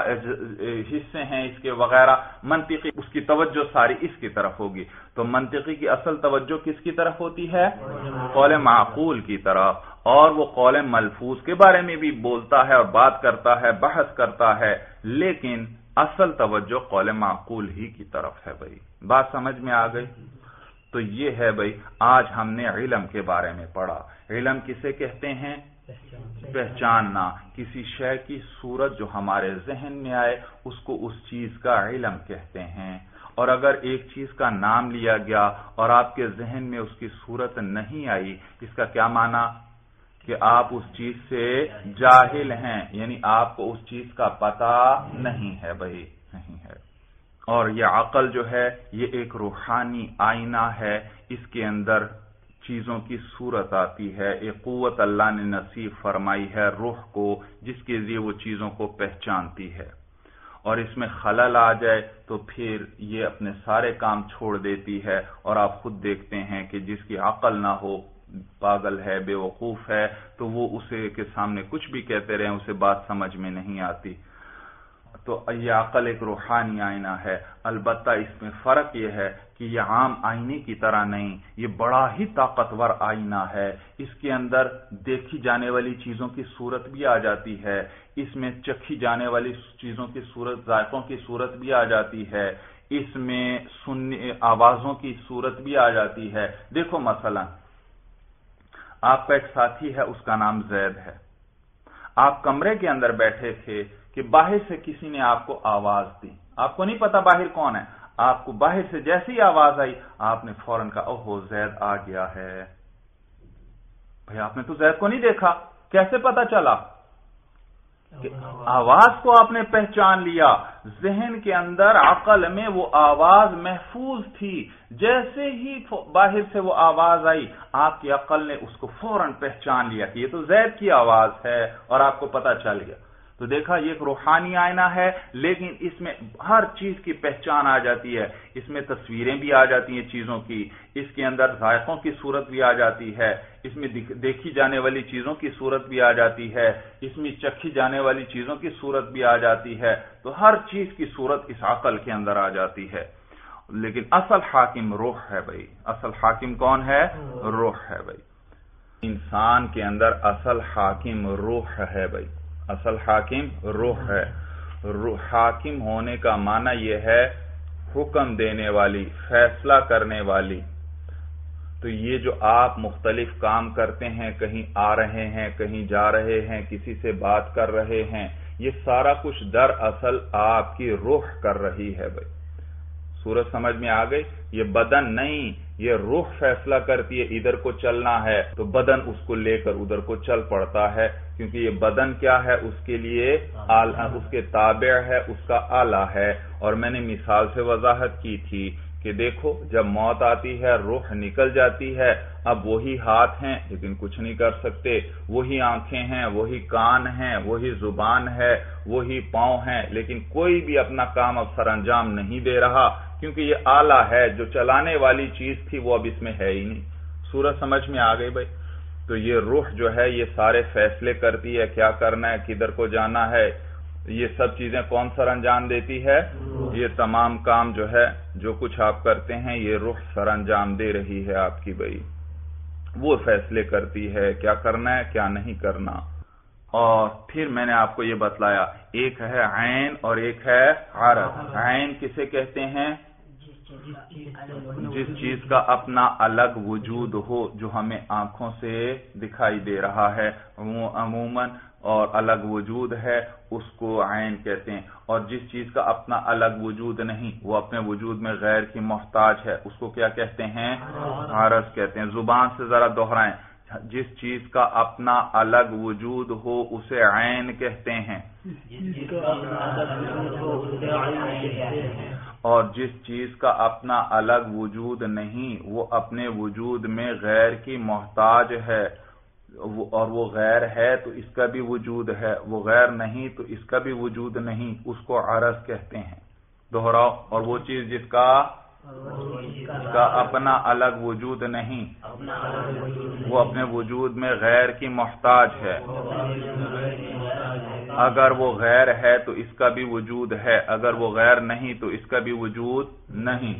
حصے ہیں اس کے وغیرہ۔ منطقی اس کی توجہ ساری اس کی طرف ہوگی۔ تو منطقی کی اصل توجہ کس کی طرف ہوتی ہے؟ قول معقول کی طرف۔ اور وہ قول ملفوظ کے بارے میں بھی بولتا ہے اور بات کرتا ہے، بحث کرتا ہے، لیکن اصل توجہ قول معقول ہی کی طرف ہے بھائی۔ بات سمجھ میں آ گئی؟ تو یہ ہے بھائی، آج ہم نے علم کے بارے میں پڑھا۔ علم کسے کہتے ہیں؟ پہچاننا، کسی شے کی صورت جو ہمارے ذہن میں آئے اس کو اس چیز کا علم کہتے ہیں۔ اور اگر ایک چیز کا نام لیا گیا اور آپ کے ذہن میں اس کی صورت نہیں آئی، اس کا کیا معنی؟ کہ آپ اس چیز سے جاہل ہیں، یعنی آپ کو اس چیز کا پتہ نہیں ہے بھائی، نہیں ہے۔ اور یہ عقل جو ہے یہ ایک روحانی آئینہ ہے، اس کے اندر چیزوں کی صورت آتی ہے۔ ایک قوت اللہ نے نصیب فرمائی ہے روح کو، جس کے ذریعے وہ چیزوں کو پہچانتی ہے، اور اس میں خلل آ جائے تو پھر یہ اپنے سارے کام چھوڑ دیتی ہے۔ اور آپ خود دیکھتے ہیں کہ جس کی عقل نہ ہو، پاگل ہے، بے وقوف ہے، تو وہ اسے کے سامنے کچھ بھی کہتے رہیں اسے بات سمجھ میں نہیں آتی۔ تو یہ عقل ایک روحانی آئینہ ہے۔ البتہ اس میں فرق یہ ہے کہ یہ عام آئینے کی طرح نہیں، یہ بڑا ہی طاقتور آئینہ ہے۔ اس کے اندر دیکھی جانے والی چیزوں کی صورت بھی آ جاتی ہے، اس میں چکھی جانے والی چیزوں کی صورت، ذائقوں کی صورت بھی آ جاتی ہے، اس میں سننے آوازوں کی صورت بھی آ جاتی ہے۔ دیکھو مثلا آپ کا ایک ساتھی ہے، اس کا نام زید ہے، آپ کمرے کے اندر بیٹھے تھے کہ باہر سے کسی نے آپ کو آواز دی، آپ کو نہیں پتا باہر کون ہے، آپ کو باہر سے جیسی آواز آئی آپ نے فوراً کہا اوہو زید آ گیا ہے۔ بھئی آپ نے تو زید کو نہیں دیکھا، کیسے پتا چلا؟ کہ آواز کو آپ نے پہچان لیا، ذہن کے اندر عقل میں وہ آواز محفوظ تھی، جیسے ہی باہر سے وہ آواز آئی آپ کی عقل نے اس کو فوراً پہچان لیا کہ یہ تو زید کی آواز ہے، اور آپ کو پتہ چل گیا۔ تو دیکھا یہ ایک روحانی آئینہ ہے، لیکن اس میں ہر چیز کی پہچان آ جاتی ہے، اس میں تصویریں بھی آ جاتی ہیں چیزوں کی، اس کے اندر ذائقوں کی صورت بھی آ جاتی ہے، اس میں دیکھی جانے والی چیزوں کی صورت بھی آ جاتی ہے، اس میں چکھی جانے والی چیزوں کی صورت بھی آ جاتی ہے، تو ہر چیز کی صورت اس عقل کے اندر آ جاتی ہے۔ لیکن اصل حاکم روح ہے بھائی، اصل حاکم کون ہے؟ روح ہے بھائی، انسان کے اندر اصل حاکم روح ہے بھائی، اصل حاکم روح ہے۔ حاکم ہونے کا معنی یہ ہے حکم دینے والی، فیصلہ کرنے والی۔ تو یہ جو آپ مختلف کام کرتے ہیں، کہیں آ رہے ہیں، کہیں جا رہے ہیں، کسی سے بات کر رہے ہیں، یہ سارا کچھ دراصل آپ کی روح کر رہی ہے بھائی۔ صورت سمجھ میں آ گئی؟ یہ بدن نہیں، یہ روح فیصلہ کرتی ہے ادھر کو چلنا ہے تو بدن اس کو لے کر ادھر کو چل پڑتا ہے، کیونکہ یہ بدن کیا ہے؟ اس کے لیے اس کے تابع ہے، اس کا آلہ ہے۔ اور میں نے مثال سے وضاحت کی تھی کہ دیکھو جب موت آتی ہے روح نکل جاتی ہے، اب وہی ہاتھ ہیں لیکن کچھ نہیں کر سکتے، وہی آنکھیں ہیں، وہی کان ہیں، وہی زبان ہے، وہی پاؤں ہیں، لیکن کوئی بھی اپنا کام اب سر انجام نہیں دے رہا، کیونکہ یہ آلہ ہے، جو چلانے والی چیز تھی وہ اب اس میں ہے ہی نہیں۔ صورت سمجھ میں آ گئی بھائی؟ تو یہ روح جو ہے یہ سارے فیصلے کرتی ہے، کیا کرنا ہے، کدھر کو جانا ہے، یہ سب چیزیں کون سر انجام دیتی ہے؟ یہ تمام کام جو ہے، جو کچھ آپ کرتے ہیں یہ روح سر انجام دے رہی ہے آپ کی بھائی، وہ فیصلے کرتی ہے کیا کرنا ہے کیا نہیں کرنا۔ اور پھر میں نے آپ کو یہ بتلایا ایک ہے عین اور ایک ہے عرض۔ عین کسے کہتے ہیں؟ جس چیز کا اپنا الگ وجود ہو، جو ہمیں آنکھوں سے دکھائی دے رہا ہے عموماً اور الگ وجود ہے، اس کو عین کہتے ہیں۔ اور جس چیز کا اپنا الگ وجود نہیں، وہ اپنے وجود میں غیر کی محتاج ہے، اس کو کیا کہتے ہیں؟ عرض کہتے ہیں۔ زبان سے ذرا دہرائیں، جس چیز کا اپنا الگ وجود ہو اسے عین کہتے ہیں، اور جس چیز کا اپنا الگ وجود نہیں وہ اپنے وجود میں غیر کی محتاج ہے، اور وہ غیر ہے تو اس کا بھی وجود ہے، وہ غیر نہیں تو اس کا بھی وجود نہیں، اس کو عرض کہتے ہیں۔ دوہراؤ، اور وہ چیز جس کا اپنا الگ وجود نہیں وہ اپنے وجود میں غیر کی محتاج ہے، اگر وہ غیر ہے تو اس کا بھی وجود ہے، اگر وہ غیر نہیں تو اس کا بھی وجود نہیں،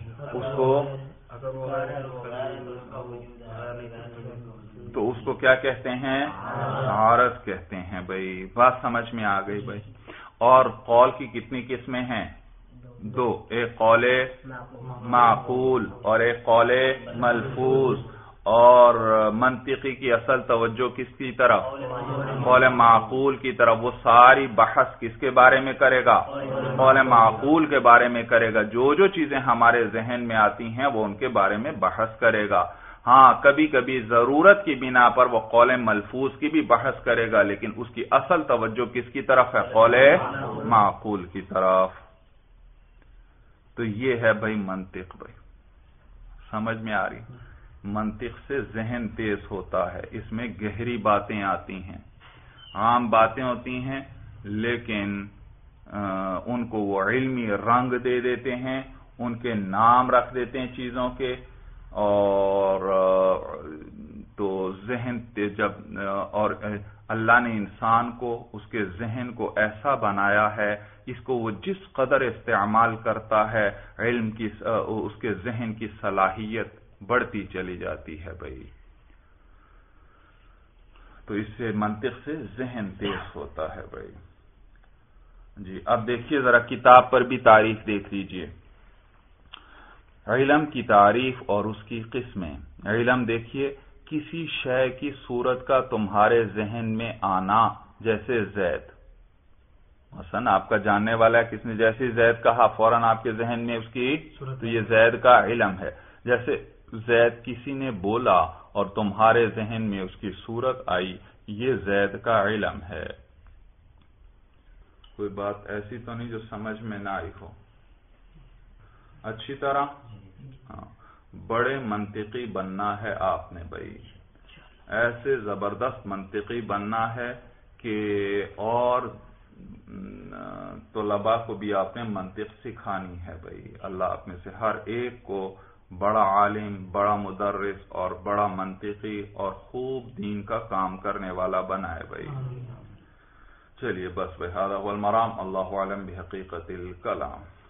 اس کو کیا کہتے ہیں؟ عرض کہتے ہیں بھائی۔ بات سمجھ میں آ گئی بھائی؟ اور قول کی کتنی قسمیں ہیں؟ دو، ایک قول معقول اور ایک قول ملفوظ۔ اور منطقی کی اصل توجہ کس کی طرف؟ قول معقول کی طرف۔ وہ ساری بحث کس کے بارے میں کرے گا؟ قول معقول کے بارے میں کرے گا۔ جو چیزیں ہمارے ذہن میں آتی ہیں وہ ان کے بارے میں بحث کرے گا۔ ہاں کبھی کبھی ضرورت کی بنا پر وہ قول ملفوظ کی بھی بحث کرے گا، لیکن اس کی اصل توجہ کس کی طرف ہے؟ قول معقول کی طرف۔ تو یہ ہے بھائی منطق بھائی، سمجھ میں آ رہی؟ منطق سے ذہن تیز ہوتا ہے، اس میں گہری باتیں آتی ہیں، عام باتیں ہوتی ہیں لیکن ان کو وہ علمی رنگ دے دیتے ہیں، ان کے نام رکھ دیتے ہیں چیزوں کے، اور تو ذہن جب اور اللہ نے انسان کو اس کے ذہن کو ایسا بنایا ہے، اس کو وہ جس قدر استعمال کرتا ہے علم کی اس کے ذہن کی صلاحیت بڑھتی چلی جاتی ہے بھائی۔ تو اس سے منطق سے ذہن تیز ہوتا ہے بھائی جی۔ اب دیکھیے ذرا کتاب پر بھی تعریف دیکھ لیجئے، علم کی تعریف اور اس کی قسمیں۔ علم دیکھیے، کسی شے کی صورت کا تمہارے ذہن میں آنا، جیسے زید، مثلا آپ کا جاننے والا ہے، کس نے جیسے زید کہا فوراً آپ کے ذہن میں اس کی، تو یہ زید کا علم ہے۔ جیسے زید کسی نے بولا اور تمہارے ذہن میں اس کی صورت آئی، یہ زید کا علم ہے۔ کوئی بات ایسی تو نہیں جو سمجھ میں نہ آئی ہو؟ اچھی طرح ہاں، بڑے منطقی بننا ہے آپ نے بھائی، ایسے زبردست منطقی بننا ہے کہ اور طلباء کو بھی آپ نے منطق سکھانی ہے بھائی۔ اللہ آپ میں سے ہر ایک کو بڑا عالم، بڑا مدرس اور بڑا منطقی اور خوب دین کا کام کرنے والا بنائے بھائی۔ چلیے بس بھائی، ھذا هو المرام، اللہ اعلم بحقیقت الکلام۔